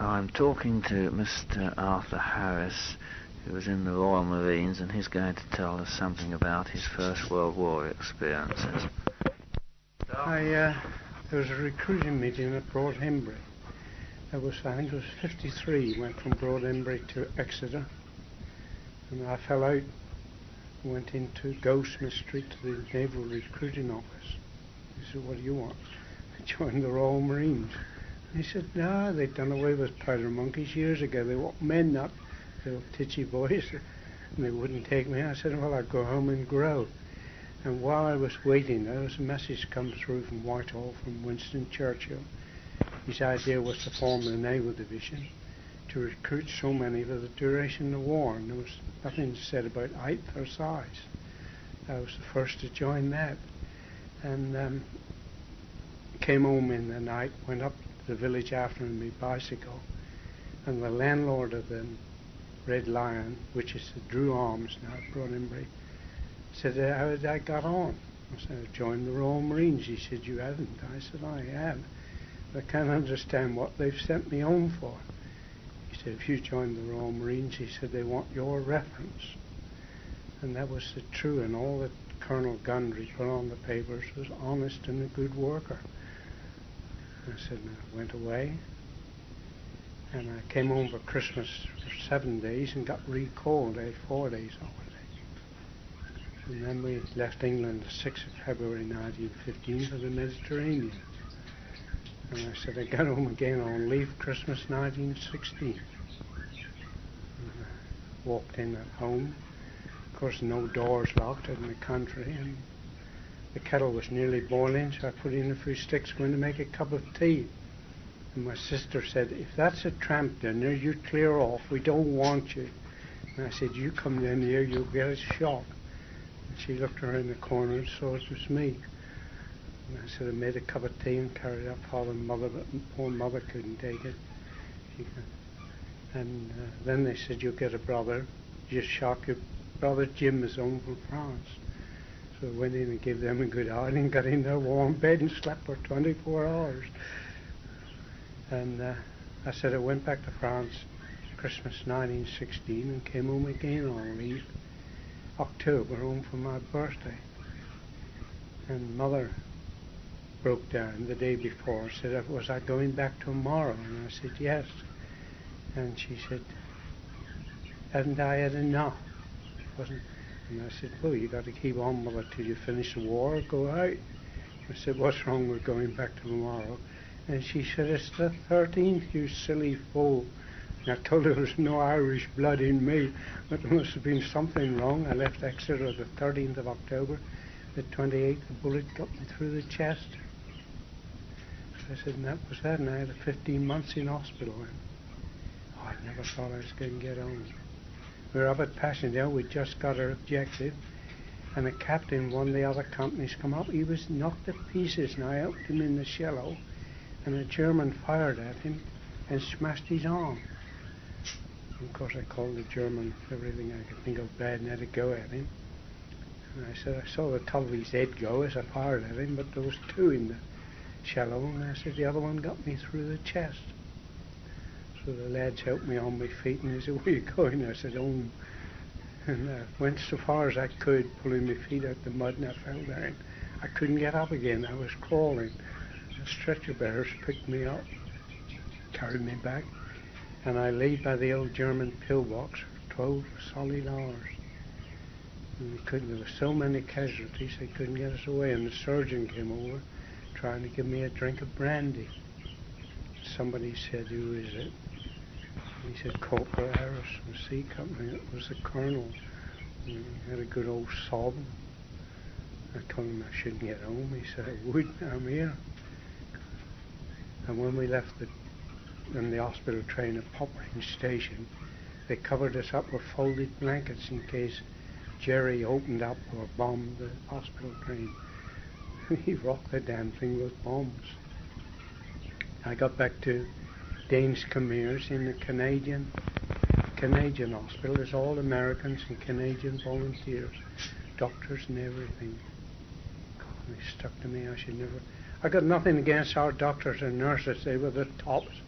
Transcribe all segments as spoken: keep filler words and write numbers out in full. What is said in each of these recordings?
I'm talking to Mister Arthur Harris, who was in the Royal Marines, and he's going to tell us something about his First World War experiences. I, uh, there was a recruiting meeting at Broadhembury. It was, I think it was fifty-three, went from Broadhembury to Exeter, and I fell out, went into Goldsmith Street to the Naval Recruiting Office. He said, "What do you want?" I joined the Royal Marines. He said, "No, they'd done away with powder monkeys years ago. They want men, not little titchy boys." And they wouldn't take me. I said, "Well, I'd go home and grow." And while I was waiting, there was a message come through from Whitehall, from Winston Churchill. His idea was to form the Naval Division to recruit so many for the duration of the war. And there was nothing said about height or size. I was the first to join that. And um, came home in the night, went up the village after on my bicycle, and the landlord of the Red Lion, which is the Drew Arms now at Broadhembury, said, uh, "How had I got on?" I said, "I joined the Royal Marines." He said, "You haven't." I said, "I have. I can't understand what they've sent me home for." He said, "If you joined the Royal Marines," he said, "they want your reference." And that was the true, and all that Colonel Gundry put on the papers was honest and a good worker. I said, and I went away, and I came home for Christmas for seven days and got recalled, eh, four days holiday. And then we left England the sixth of February nineteen fifteen for the Mediterranean. And I said, I got home again on leave Christmas nineteen sixteen. And I walked in at home. Of course, no doors locked in the country, and the kettle was nearly boiling, so I put in a few sticks going to make a cup of tea. And my sister said, "If that's a tramp dinner, you clear off. We don't want you." And I said, "You come in here, you'll get a shock." And she looked around the corner and saw it was me. And I said, I made a cup of tea and carried it up Father and Mother, but poor Mother couldn't take it. She could. And uh, then they said, "You'll get a brother. Just shock your brother Jim is home from France." So I went in and gave them a good hiding, got in their warm bed and slept for twenty-four hours. And uh, I said I went back to France Christmas nineteen sixteen and came home again on leave. October, home for my birthday. And Mother broke down the day before, said, "Was I going back tomorrow?" And I said, "Yes." And she said, "Hadn't I had enough?" Wasn't And I said, "Well, you got to keep on, Mother, till you finish the war or go out." I said, "What's wrong with going back tomorrow?" And she said, "It's the thirteenth, you silly fool." And I told her there was no Irish blood in me, but there must have been something wrong. I left Exeter the thirteenth of October. The twenty-eighth, the bullet got me through the chest. So I said, and that was that, and I had fifteen months in hospital. And, oh, I never thought I was going to get home. We were up at Passchendaele, we'd just got our objective, and a captain, one of the other companies, come up. He was knocked to pieces, and I helped him in the shallow, and a German fired at him and smashed his arm. And of course, I called the German everything I could think of bad and had a go at him. And I said, I saw the top of his head go as I fired at him, but there was two in the shallow, and I said, the other one got me through the chest. So the lads helped me on my feet, and they said, "Where are you going?" I said, "Home." And I went so far as I could, pulling my feet out the mud, and I fell down. I couldn't get up again. I was crawling. The stretcher bearers picked me up, carried me back, and I lay by the old German pillbox for twelve solid hours. And they couldn't, there were so many casualties, they couldn't get us away, and the surgeon came over trying to give me a drink of brandy. Somebody said, "Who is it?" He said, "Corporal Harris from C Company." It was the colonel. And he had a good old sob. I told him I shouldn't get home. He said, "I would, I'm here." And when we left the, in the hospital train at Poplin Station, they covered us up with folded blankets in case Jerry opened up or bombed the hospital train. He rocked the damn thing with bombs. I got back to Danes Commerce in the Canadian Canadian hospital. There's all Americans and Canadian volunteers, doctors and everything. God, they stuck to me. I should never. I got nothing against our doctors and nurses. They were the tops.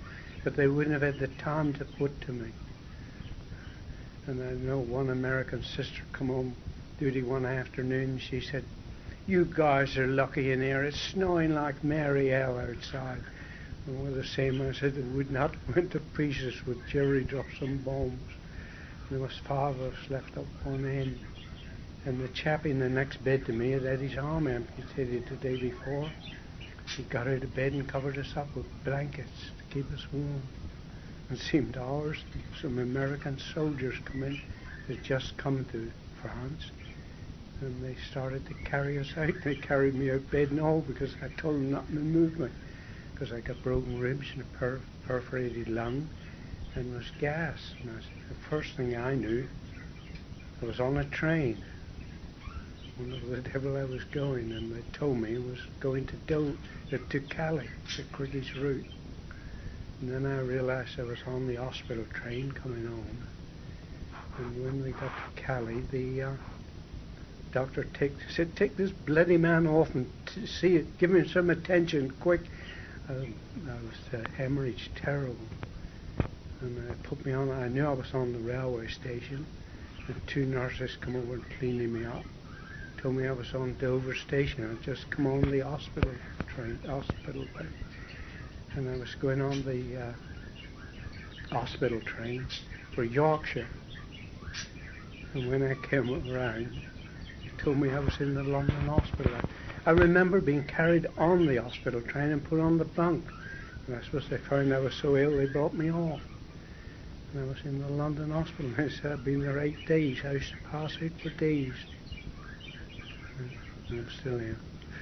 but they wouldn't have had the time to put to me. And I know one American sister come home duty one afternoon. She said, "You guys are lucky in here. It's snowing like Mary Hell outside." And we're the same. I said, "It would not went to pieces with Jerry dropped some bombs." There was five of us left up one end. And the chap in the next bed to me had had his arm amputated the day before. He got out of bed and covered us up with blankets to keep us warm. It seemed hours. Some American soldiers come in, had just come to France, and they started to carry us out. They carried me out bed and all because I told them not to move me, because I got broken ribs and a per perforated lung and was gas. And I, the first thing I knew, I was on a train. Wonder where the devil I was going, and they told me it was going to Do uh, to Calais, the quickest route. And then I realized I was on the hospital train coming home. And when we got to Calais, the uh, doctor take, said, "Take this bloody man off and t see it. Give him some attention, quick." Uh, I was uh, hemorrhage terrible. And they put me on. I knew I was on the railway station. And two nurses come over and cleaning me up. Told me I was on Dover station. I'd just come on the hospital train, hospital train. And I was going on the uh, hospital train for Yorkshire. And when I came around, they told me I was in the London hospital. I remember being carried on the hospital train and put on the bunk. And I suppose they found I was so ill they brought me off. And I was in the London hospital. And they said I'd been there eight days. I used to pass out for days. And I'm still here.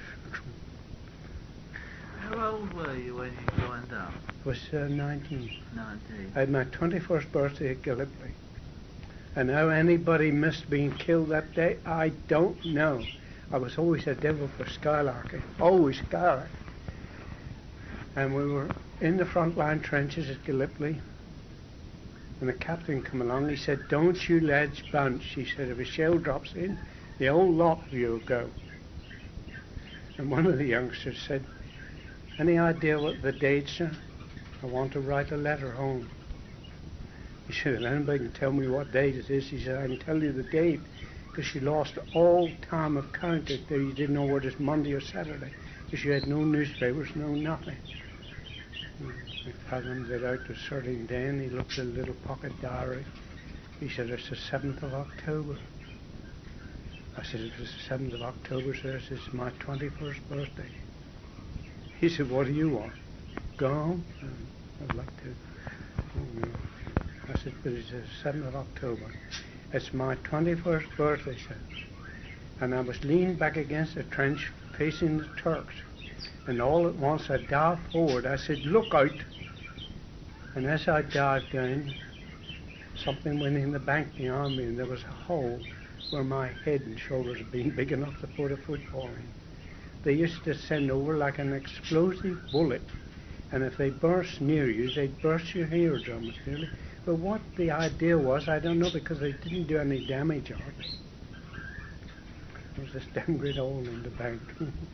How old were you when you joined up? I was uh, nineteen. nineteen. I had my twenty-first birthday at Gallipoli. And how anybody missed being killed that day, I don't know. I was always a devil for skylarking. Always skylarking. And we were in the front line trenches at Gallipoli. And the captain come along. He said, "Don't you lads bunch." He said, "If a shell drops in, the whole lot of you will go." And one of the youngsters said, "Any idea what the date, sir? I want to write a letter home." He said, "If anybody can tell me what date it is," he said, "I can tell you the date, because she lost all time of count. That you didn't know whether it's Monday or Saturday, because you had no newspapers, no nothing." I fathomed it out to Serling Dan. He looked at a little pocket diary. He said, "It's the seventh of October. I said, "If it's the seventh of October, sir, it's my twenty-first birthday." He said, "What do you want? Go home?" I'd like to. Oh, no. I said, "But it's the seventh of October. It's my twenty-first birthday, sir." And I was leaned back against the trench facing the Turks. And all at once I dived forward. I said, "Look out." And as I dived down, something went in the bank behind me, and there was a hole where my head and shoulders had been big enough to put a football in. They used to send over like an explosive bullet, and if they burst near you, they'd burst your eardrums, really. But what the idea was, I don't know, because they didn't do any damage on it. There was this damn great hole in the bank.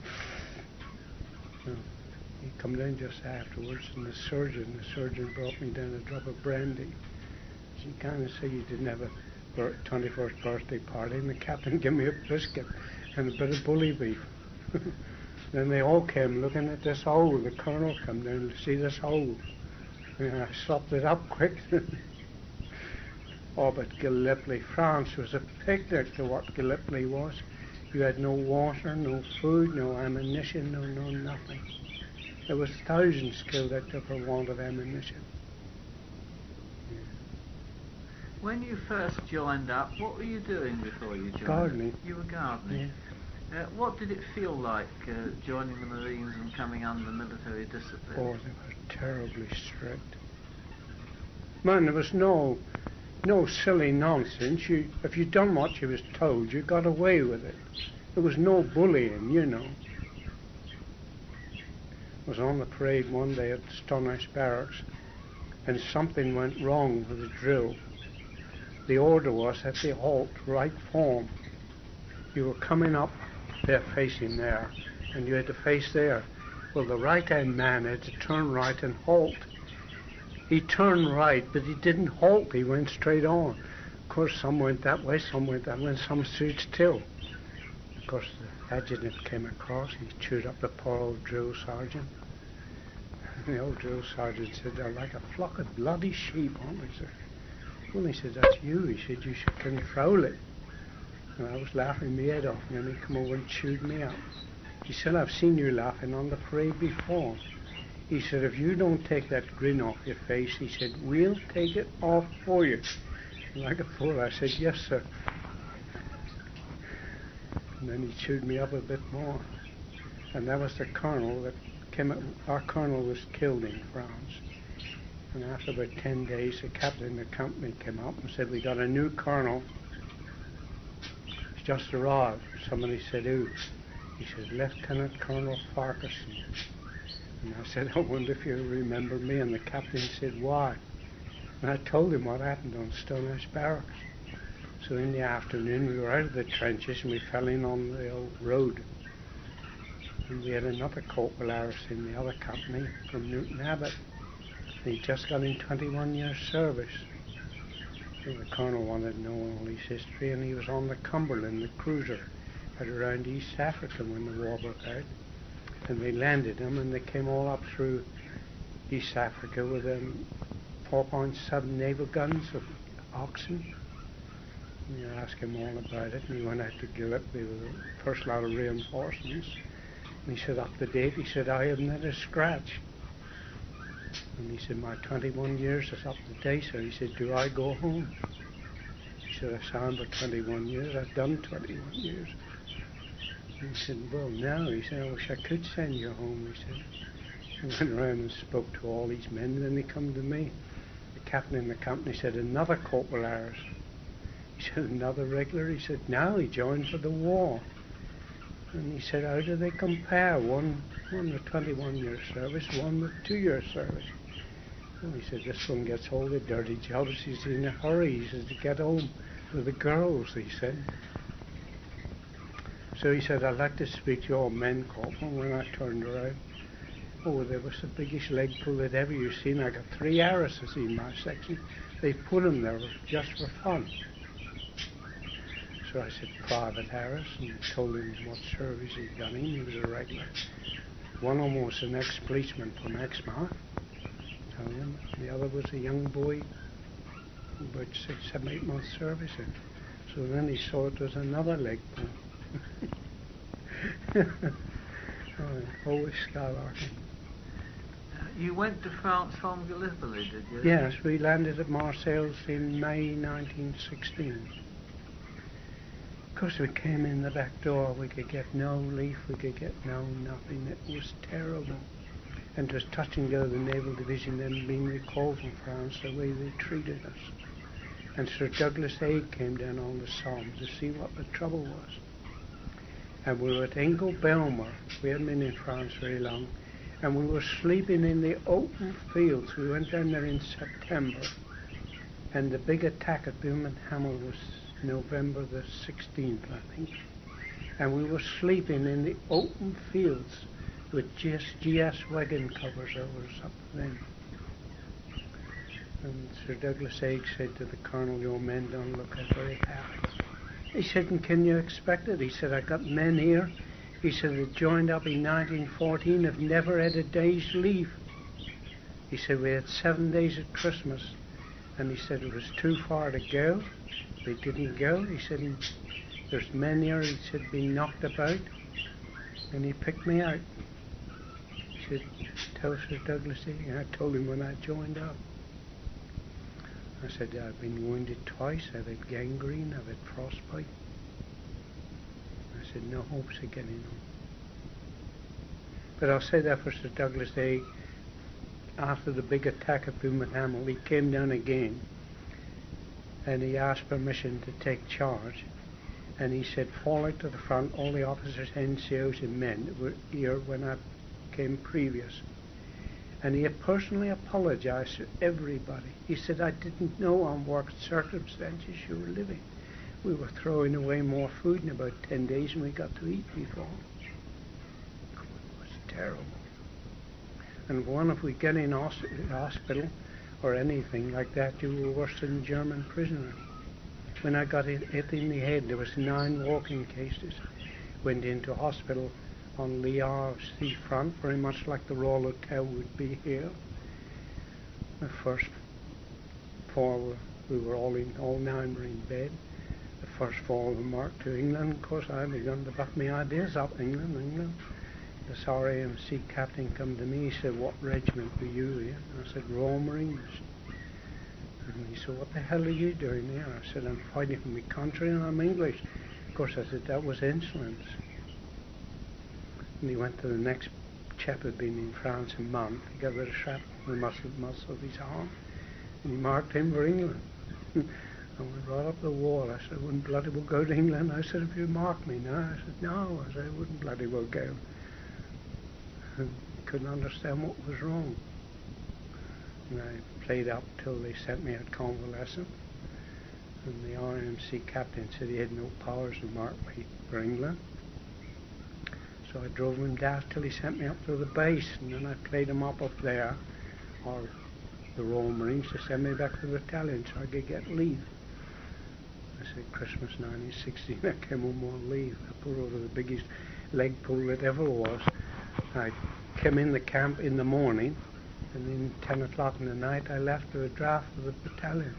So he come down just afterwards, and the surgeon, the surgeon brought me down a drop of brandy. She kind of said you didn't have a twenty-first birthday party, and the captain gave me a biscuit and a bit of bully beef. Then they all came looking at this hole. The colonel come down to see this hole. And I sopped it up quick. Oh, but Gallipoli, France was a picnic to what Gallipoli was. You had no water, no food, no ammunition, no, no nothing. There was thousands killed out there for want of ammunition. Yeah. When you first joined up, what were you doing before you joined? Gardening. You were gardening. Yeah. Uh, what did it feel like uh, joining the Marines and coming under military discipline? Oh, they were terribly strict. Man, there was no no silly nonsense. You, if you'd done what you was told, you got away with it. There was no bullying, you know. I was on the parade one day at Stonehenge Barracks, and something went wrong with the drill. The order was at the halt, right form. You were coming up, they're facing there, and you had to face there. Well, the right-hand man had to turn right and halt. He turned right, but he didn't halt. He went straight on. Of course, some went that way, some went that way, and some stood still. Of course, the adjutant came across. He chewed up the poor old drill sergeant. And the old drill sergeant said, "They're like a flock of bloody sheep, aren't they, sir?" Well, he said, "That's you." He said, "You should control it." And I was laughing my head off, and then he come over and chewed me up. He said, "I've seen you laughing on the parade before." He said, "If you don't take that grin off your face," he said, "we'll take it off for you." And like a fool, I said, "Yes, sir." And then he chewed me up a bit more. And that was the colonel that came out. Our colonel was killed in France. And after about ten days, the captain of the company came up and said, "We got a new colonel. He's just arrived." Somebody said, "Who?" He said, "Lieutenant Colonel Farquharson." And I said, "I wonder if you remember me." And the captain said, "Why?" And I told him what happened on Stonehouse Barracks. So in the afternoon, we were out of the trenches and we fell in on the old road. And we had another Corporal Harris in the other company from Newton Abbott. And he'd just got in twenty-one years service. So the colonel wanted to know all his history, and he was on the Cumberland, the cruiser, out around East Africa when the war broke out. And they landed them, and they came all up through East Africa with um, four point seven naval guns of oxen. And you asked him all about it, and he went out to Gallipoli with the first lot of reinforcements. And he said, "Up to date?" He said, "I haven't had a scratch." And he said, "My twenty-one years is up to date, sir." He said, "Do I go home?" He said, "I signed for twenty-one years. I've done twenty-one years." He said, "Well, no." He said, "I wish I could send you home." He said, he went around and spoke to all these men, and then they come to me. The captain in the company said, "Another Corporal Harris." He said, "Another regular?" He said, "No, he joined for the war." And he said, "How do they compare? One, one with twenty-one years service, one with two years service." Well, he said, "This one gets all the dirty jobs. He's in a hurry." He said, "to get home with the girls," he said. So he said, "I'd like to speak to your men, Corporal." When I turned around, oh, there was the biggest leg pull that ever you seen. I got three Harrises in my section. They put him there just for fun. So I said, "Private Harris," and told him what service he'd done in. He was a regular. One of them was an ex-policeman from Exmouth. Told him. The other was a young boy, about six, seven, eight months service in. So then he saw it was another leg pull. Oh, always skylarking. Uh, you went to France from Gallipoli, did you? Yes, we landed at Marseilles in May nineteen sixteen. Of course, we came in the back door. We could get no leaf. We could get no nothing. It was terrible. And it was touch and go. The Naval Division then being recalled from France, the way they treated us. And Sir Douglas Haig came down on the Somme to see what the trouble was. And we were at Ingle-Belmer. We hadn't been in France very long. And we were sleeping in the open fields. We went down there in September. And the big attack at Boom and Hamel was November the sixteenth, I think. And we were sleeping in the open fields with G S wagon covers over us up then. And Sir Douglas Haig said to the colonel, "Your men don't look very happy." He said, "And can you expect it?" He said, "I got men here." He said, "they joined up in nineteen fourteen, have never had a day's leave." He said, "We had seven days at Christmas." And he said, "It was too far to go." They didn't go. He said, "There's men here," he said, "being knocked about." And he picked me out. He said, "Tell Sir Douglas Haig." And I told him when I joined up. I said, "I've been wounded twice. I've had gangrene. I've had frostbite." I said, "No hopes of getting home." But I'll say that for Sir Douglas Haig. After the big attack at Boom and Hamel, he came down again. And he asked permission to take charge. And he said, "Fall out to the front, all the officers, N C Os and men that were here when I came previous." And he had personally apologized to everybody. He said, "I didn't know on what circumstances you were living. We were throwing away more food in about ten days than we got to eat before." It was terrible. And one, if we get in hospital, or anything like that, you were worse than a German prisoner. When I got hit, hit in the head, there was nine walking cases. Went into hospital on the R C front, very much like the Royal Hotel would be here. The first four, were, we were all in, all nine were in bed. The first four were marked to England. Of course, I begun to buck my ideas up, England, England. This R A M C captain come to me, he said, "What regiment were you in?" I said, "Royal Marines." And he said, "What the hell are you doing there?" I said, "I'm fighting for my country and I'm English." Of course, I said, "That was insolence." And he went to the next chap who had been in France a month. He got a bit of shrapnel in the muscle, muscle of his arm, and he marked him for England. I went right up the wall. I said, "I wouldn't bloody well go to England." I said, "If you mark me now." I said, "No." I said, "I wouldn't bloody well go." And couldn't understand what was wrong. And I played up till they sent me out convalescent. And the R A M C captain said he had no powers to mark me for England. So I drove him down till he sent me up to the base, and then I played him up up there, or the Royal Marines, to send me back to the battalion so I could get leave. I said Christmas nineteen sixteen, I came home on leave. I pulled over the biggest leg pull that ever was. I came in the camp in the morning, and then ten o'clock in the night I left with a draft of the battalion.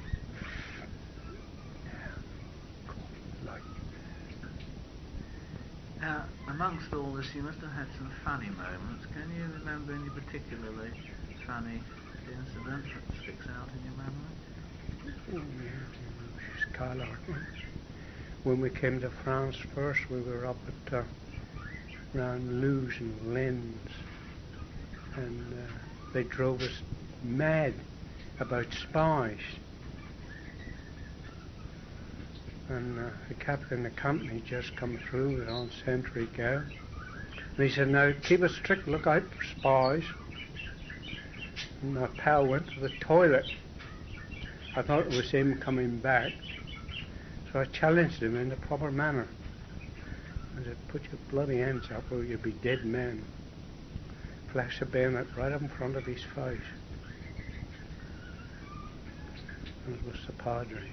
Now, amongst all this, you must have had some funny moments. Can you remember any particularly funny incident that sticks out in your memory? Oh, yeah, Skylark. When we came to France first, we were up at uh, around Luz and Lens, and uh, they drove us mad about spies. And uh, the captain of the company just come through, was on sentry go. And he said, "Now keep a strict lookout for spies." And my pal went to the toilet. I thought it was him coming back. So I challenged him in the proper manner. I said, "Put your bloody hands up or you'll be dead men." Flashed a bayonet right up in front of his face. And it was the Padre.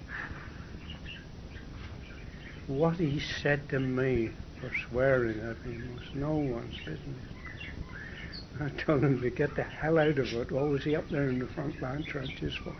What he said to me for swearing at him was no one's business. I told him to get the hell out of it. What was he up there in the front line trenches for?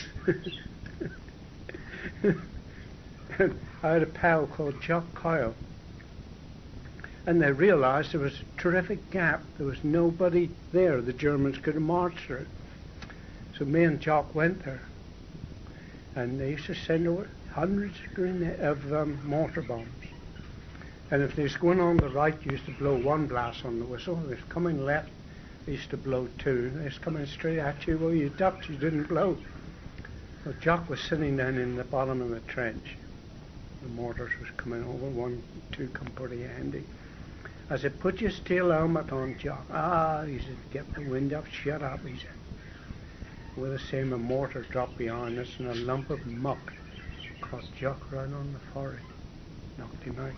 And I had a pal called Jock Kyle, and they realized there was a terrific gap. There was nobody there the Germans could have marched through. So me and Jock went there, and they used to send over hundreds of, grenade, of um, mortar bombs. And if they was going on the right, you used to blow one blast on the whistle. If they was coming left, they used to blow two. If they was coming straight at you, well, you ducked, you didn't blow. Well, Jock was sitting down in the bottom of the trench. The mortars was coming over, one, two come pretty handy. I said, "Put your steel helmet on, Jock." "Ah," he said, "get the wind up, shut up," he said. With the same, a mortar dropped behind us, and a lump of muck caught Jock right on the forehead, knocked him out.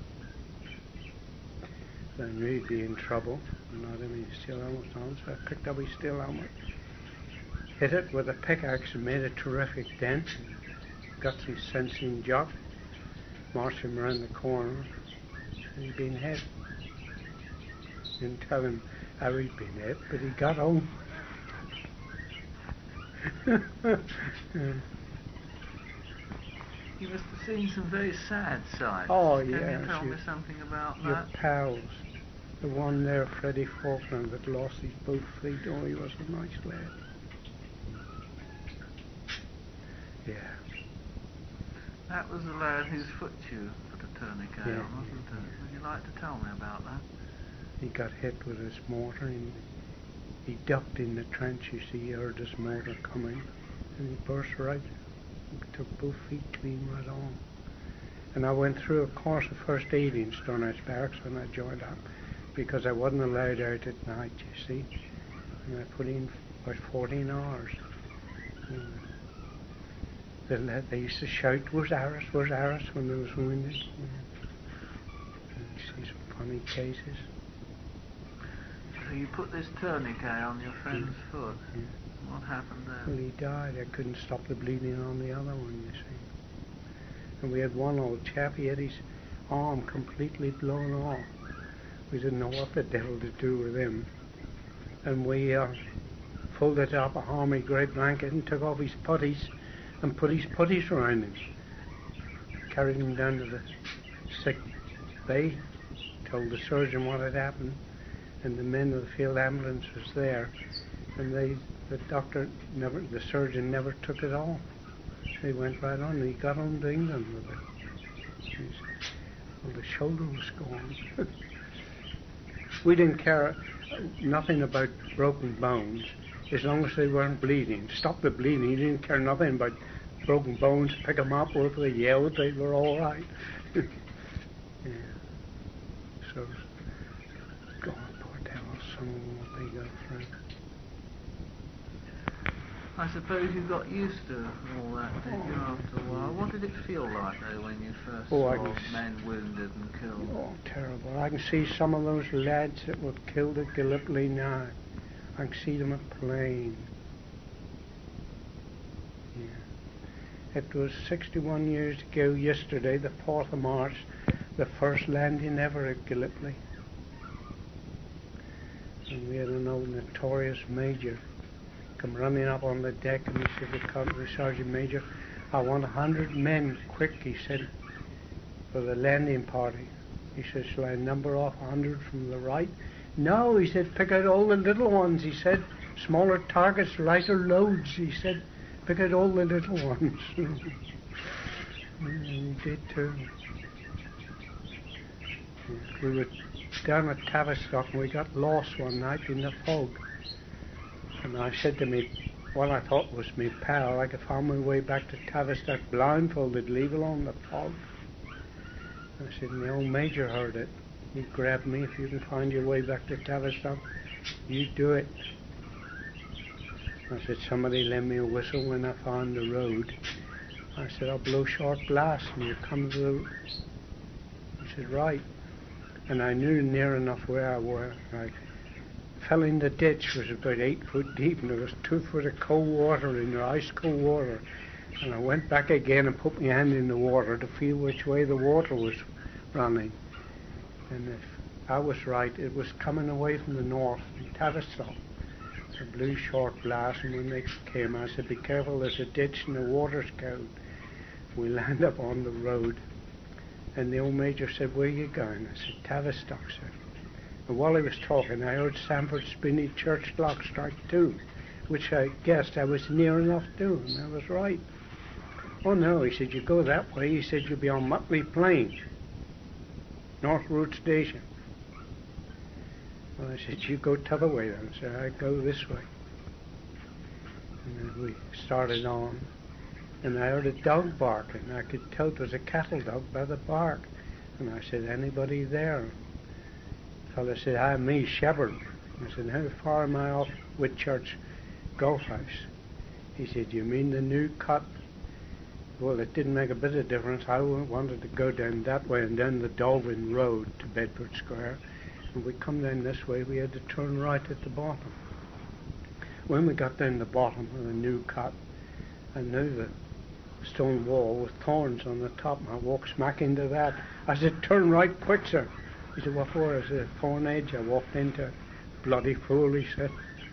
So I knew he'd be in trouble, and not having his steel helmet on, so I picked up his steel helmet, hit it with a pickaxe and made a terrific dent, and got some sense in Jock, marched him around the corner, and he'd been hit. Didn't tell him how he'd been hit, but he got home. um, You must have seen some very sad sights. Oh, Can yes, you tell you- me something about Your that? pals. The one there, Freddie Falkland, that lost his both feet. Oh, he was a nice lad. Yeah. That was the lad whose foot you put a tourniquet Yeah, on, wasn't yeah, it? yeah. Would you like to tell me about that? He got hit with his mortar, and he ducked in the trenches. He heard his mortar coming, and he burst right, took both feet clean right on. And I went through a course of first aid in Stonehouse Barracks when I joined up, because I wasn't allowed out at night, you see. And I put in about fourteen hours. And they, let, they used to shout, "Where's Harris? Where's Harris?" when they was wounded. You know. And you see some funny cases. So you put this tourniquet on your friend's foot. Yeah. What happened there? Well, he died. I couldn't stop the bleeding on the other one, you see. And we had one old chap, he had his arm completely blown off. We didn't know what the devil to do with him. And we uh, folded up a army grey blanket and took off his putties and put his putties around him. Carried him down to the sick bay, told the surgeon what had happened, and the men of the field ambulance was there, and they, the doctor never, the surgeon never took it off. They went right on, and he got on to England with it. His, well, the shoulder was gone. We didn't care nothing about broken bones, as long as they weren't bleeding. Stop the bleeding. He didn't care nothing about broken bones. Pick them up, or if they yelled, they were all right. Yeah. So, God, poor devils, some of what they go through. I suppose you got used to all that, did you, after a while? What did it feel like, though, when you first Oh, I saw can men wounded and killed? Oh, terrible. I can see some of those lads that were killed at Gallipoli now. I can see them at plain. Yeah. It was sixty-one years ago yesterday, the fourth of March, the first landing ever at Gallipoli. And we had an old notorious major come running up on the deck, and he said to the Sergeant Major, I want a hundred men, quick, he said, for the landing party. He said, shall I number off a hundred from the right? No, he said, pick out all the little ones, he said, smaller targets, lighter loads, he said, pick out all the little ones. And he did too. We were down at Tavistock and we got lost one night in the fog. And I said to me, what I thought was me pal, I could find my way back to Tavistock blindfolded, leave alone the fog. I said, and the old major heard it. He grabbed me, if you can find your way back to Tavistock, you do it. I said, somebody lend me a whistle when I found the road. I said, I'll blow short blast and you come to the... He said, right. And I knew near enough where I was. I fell in the ditch, was about eight foot deep, and there was two foot of cold water in there, ice cold water. And I went back again and put my hand in the water to feel which way the water was running. And if I was right, it was coming away from the north, from Tavistock. It blew short blast, and when they came, I said, be careful, there's a ditch and the water's cold. We land up on the road, and the old major said, where are you going? I said, Tavistock, sir. And while he was talking, I heard Sanford Spinney church clock strike two, which I guessed I was near enough to, and I was right. Oh no, he said, you go that way. He said, you'll be on Mutley Plain, North Road Station. Well, I said, you go t'other way then. So I go this way. And then we started on, and I heard a dog barking. I could tell it was a cattle dog by the bark. And I said, anybody there? The fellow said, hi, me, Shepherd. I said, how far am I off Whitchurch Golf House? He said, you mean the new cut? Well, it didn't make a bit of difference. I wanted to go down that way and down the Dolvin Road to Bedford Square. And we come down this way, we had to turn right at the bottom. When we got down the bottom of the new cut, I knew the stone wall with thorns on the top, and I walked smack into that. I said, turn right quick, sir. He said, what for? I said, thorn edge. I walked into it. Bloody fool, he said.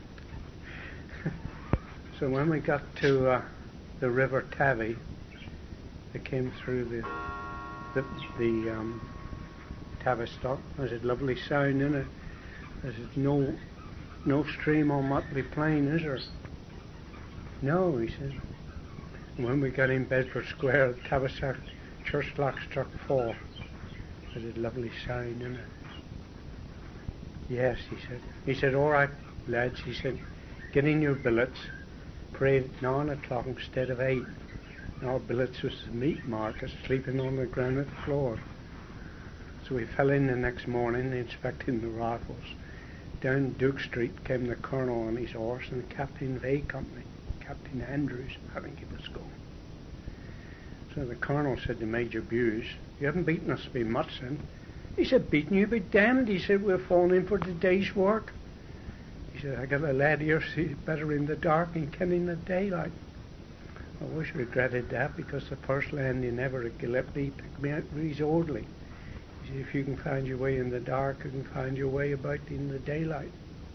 So when we got to uh, the River Tavy, they came through the the, the um, Tavistock. There's a lovely sound in it. There's no no stream on Mutley Plain, is there? No, he said. And when we got in Bedford Square, the Tavistock church clock struck four. There's a lovely sound in it. Yes, he said. He said, all right, lads, he said, get in your billets, pray at nine o'clock instead of eight. And our billets was the meat market, sleeping on the granite floor. So we fell in the next morning, inspecting the rifles. Down Duke Street came the colonel on his horse and the captain of A Company, Captain Andrews, I think he was called. So the colonel said to Major Buse, you haven't beaten us by much then. He said, beaten you be damned. He said, we're falling in for the day's work. He said, I got a lad here, see better in the dark and can in the daylight. I always regretted that because the first landing ever at Gallipoli picked me out with his orderly. He said, if you can find your way in the dark, you can find your way about in the daylight.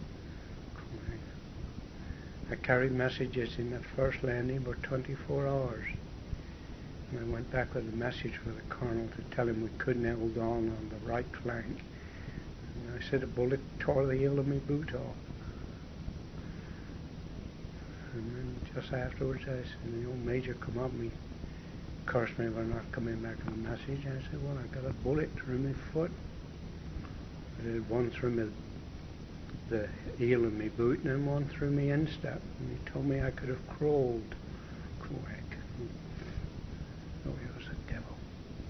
I carried messages in that first landing for twenty-four hours. And I went back with a message for the colonel to tell him we couldn't hold on on the right flank. And I said a bullet tore the heel of my boot off. And then just afterwards, I said, the old major come up and he cursed me for not coming back with a message. I said, well, I got a bullet through my foot. It had one through my, the heel of my boot and then one through my instep. And he told me I could have crawled. Quack. Oh, he was a devil.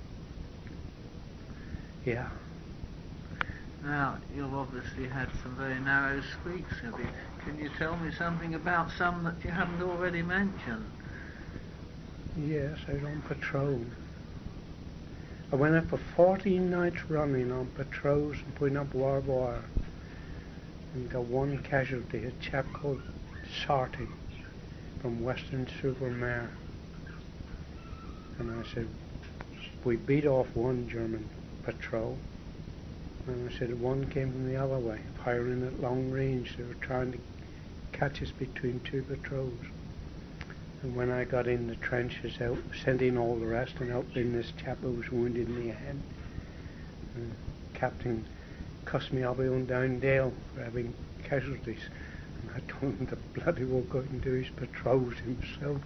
Yeah. Now, you've obviously had some very narrow squeaks, have you? Can you tell me something about some that you haven't already mentioned? Yes, I was on patrol. I went up for fourteen nights running on patrols and putting up barbed wire. And got one casualty, a chap called Sarty from Western-super-Mare. And I said, we beat off one German patrol. And I said, one came from the other way, firing at long range. They were trying to catch us between two patrols. And when I got in the trenches, out, sent in all the rest and helped in this chap who was wounded in the head. And the captain cussed me up on down Dale for having casualties. And I told him to bloody well go out and do his patrols himself.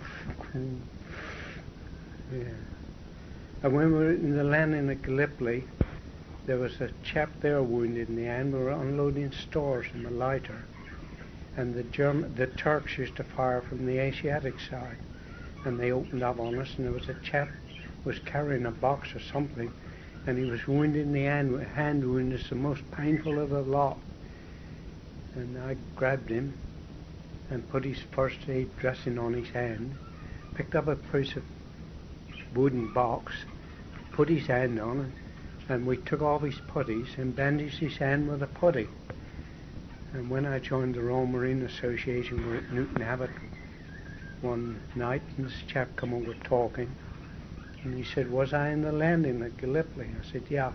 Yeah. And when we were in the landing at Gallipoli, there was a chap there wounded in the hand. We were unloading stores in the lighter, and the German, the Turks used to fire from the Asiatic side, and they opened up on us, and there was a chap who was carrying a box or something, and he was wounded in the hand. Hand wound is the most painful of the lot. And I grabbed him and put his first aid dressing on his hand, picked up a piece of wooden box, put his hand on it, and we took off his putties and bandaged his hand with a putty. And when I joined the Royal Marine Association, we were at Newton Abbot one night, and this chap come over talking, and he said, was I in the landing at Gallipoli? I said, yeah.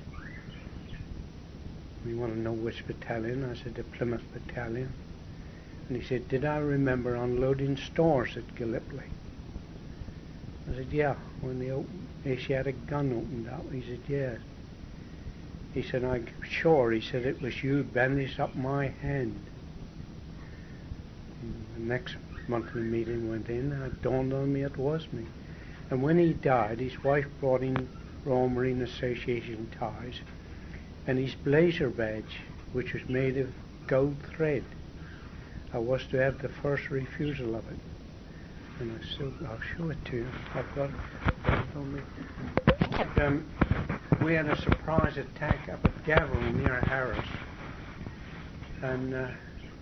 You want to know which battalion? I said, the Plymouth Battalion. And he said, did I remember unloading stores at Gallipoli? I said, yeah, when the open, Asiatic gun opened up. He said, yes. He said, I'm sure, he said, it was you bandaged up my hand. And the next monthly meeting went in, and it dawned on me it was me. And when he died, his wife brought in Royal Marine Association ties, and his blazer badge, which was made of gold thread. I was to have the first refusal of it. And I still, I'll show it to you. I've got it on me. But, um, we had a surprise attack up at Gavil near Harris. And uh,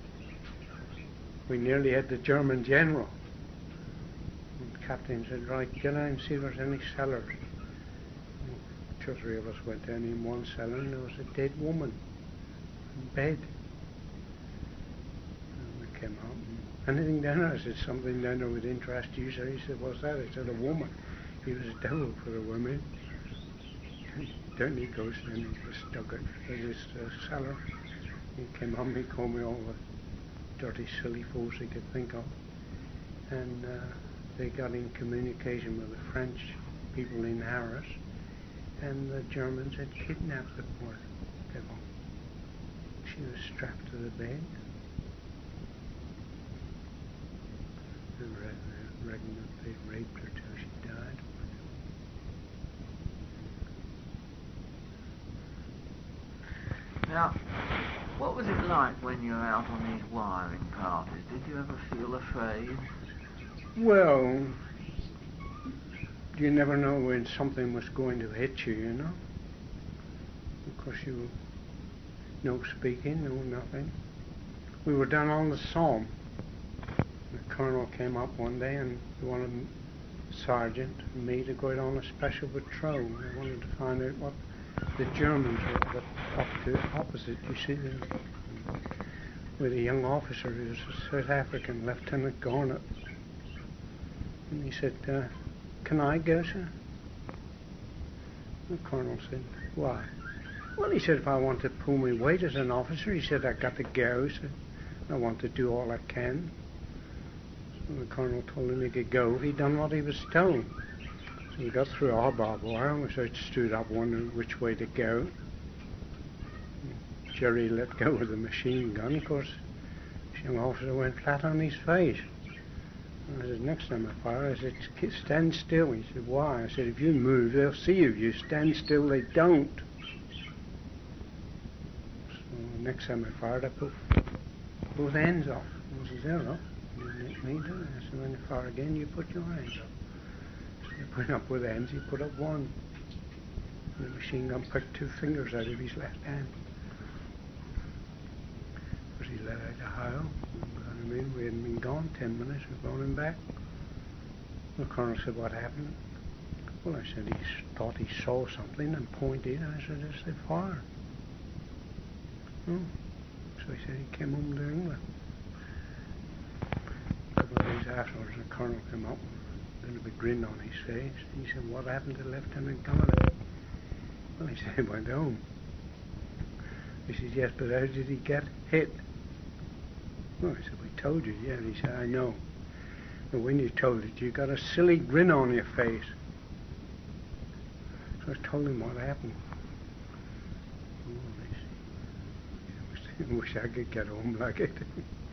we nearly had the German general. And the captain said, right, get out and see if there's any cellars. Two or three of us went down in one cellar, and there was a dead woman in bed. And we came out, and anything down there? I said, something down there would interest you, sir. He said, what's that? I said, a woman. He was a devil for the women. Down he goes, then he was stuck it in this uh, cellar. He came on me, called me all the dirty, silly fools he could think of. And uh, they got in communication with the French people in Harris, and the Germans had kidnapped the poor devil. She was strapped to the bed. They reckon that they raped her till she died. Now, what was it like when you were out on these wiring parties? Did you ever feel afraid? Well, you never know when something was going to hit you, you know. Of course, you no speaking, no nothing. We were down on the Somme. The colonel came up one day and wanted the sergeant and me to go out on a special patrol. They wanted to find out what the Germans were up to opposite, you see. with a young officer. He was a South African, Lieutenant Garnett. And he said, uh, can I go, sir? The Colonel said, why? Well, he said, if I want to pull my weight as an officer, he said, I've got to go, sir. I want to do all I can. So the Colonel told him he could go if he'd done what he was told. So we got through our barbed wire and we stood up wondering which way to go. Jerry let go of the machine gun. Of course, the young officer went flat on his face. And I said, next time I fire, I said, stand still. He said, why? I said, if you move, they'll see you. If you stand still, they don't. So next time I fired, I put both ends off. I said, oh, you didn't make me do it. I said, when you fire again, you put your hands up. So he put up both ends, he put up one. And the machine gun picked two fingers out of his left hand. Because he let out a howl. I mean, we hadn't been gone ten minutes, we brought him back. The Colonel said, what happened? Well, I said, he thought he saw something and pointed. I said, it's the fire. Oh. So he said he came home to England. A couple of days afterwards, the Colonel came up with a big grin on his face. He said, what happened to Lieutenant Garnett? Well, he said, he went home. He said, yes, but how did he get hit? Well, I said, we told you, yeah. He said, I know. But when you told it, you got a silly grin on your face. So I told him what happened. Oh, I wish I could get home like it.